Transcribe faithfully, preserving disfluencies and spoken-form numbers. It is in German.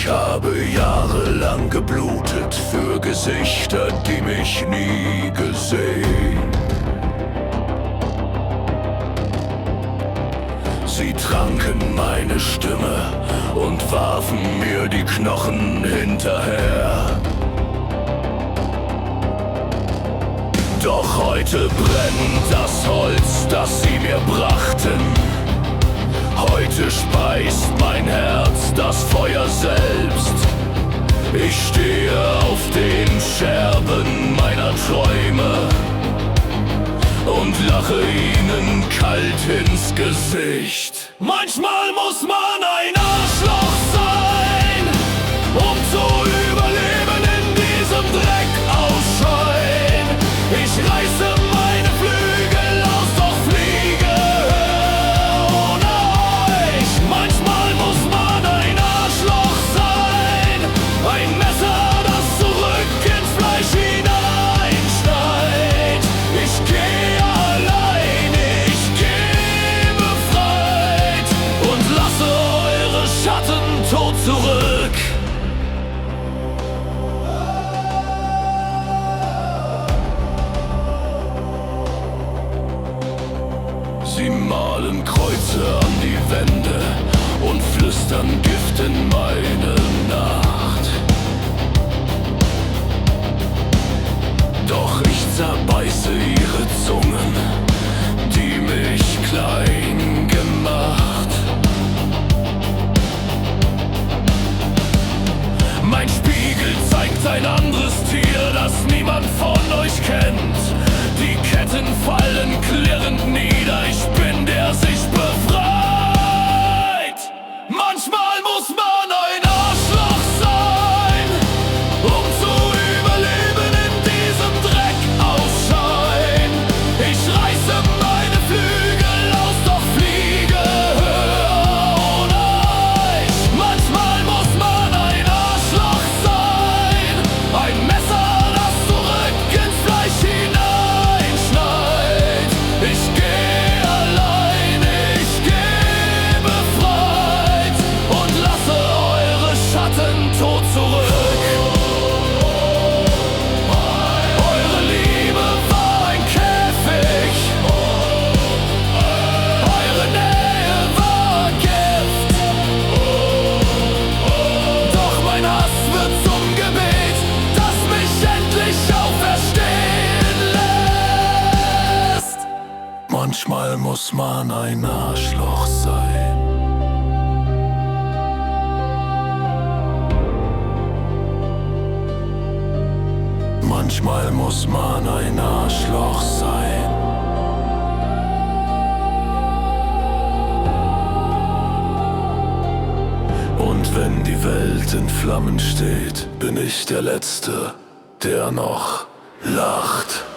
Ich habe jahrelang geblutet für Gesichter, die mich nie gesehen. Sie tranken meine Stimme und warfen mir die Knochen hinterher. Doch heute brennt das Holz, das sie mir brachten. Heute speist mein Herz das Feuer selbst. Ich stehe auf den Scherben meiner Träume und lache ihnen kalt ins Gesicht. Manchmal muss man ein Arschloch sein, um zu überleben in diesem Dreck ausscheuen. Ich reiße meine Flügel aus, doch fliege ohne euch. Manchmal muss man ein Arschloch sein, ein Messer, das zurück ins Fleisch hineinschneit. Ich gehe allein, ich gehe befreit und lasse eure Schatten tot zurück. Sie malen Kreuze an die Wände und flüstern Gift in meine Nacht. Doch ich zerbeiße ihre Zungen, die mich klein gemacht. Mein Spiegel zeigt ein anderes Tier, das niemand von euch kennt. Die Ketten fallen klirrend nieder, ich bin der sich befreit. Manchmal muss man ein Arschloch sein, um zu überleben in diesem Dreck ausscheuen. Ich reiße meine Flügel aus, doch fliege höher ohne euch. Manchmal muss man ein Arschloch sein, ein Messer, das zurück ins Fleisch hineinschneit. Ich gehe allein, ich gehe befreit und lasse eure Schatten tot zurück. Eure Liebe war ein Käfig, eure Nähe war Gift. Doch mein Hass wird zum Gebet, das mich endlich auferstehen lässt. Manchmal muss man ein Arschloch sein. Manchmal muss man ein Arschloch sein. Und wenn die Welt in Flammen steht, bin ich der Letzte, der noch lacht.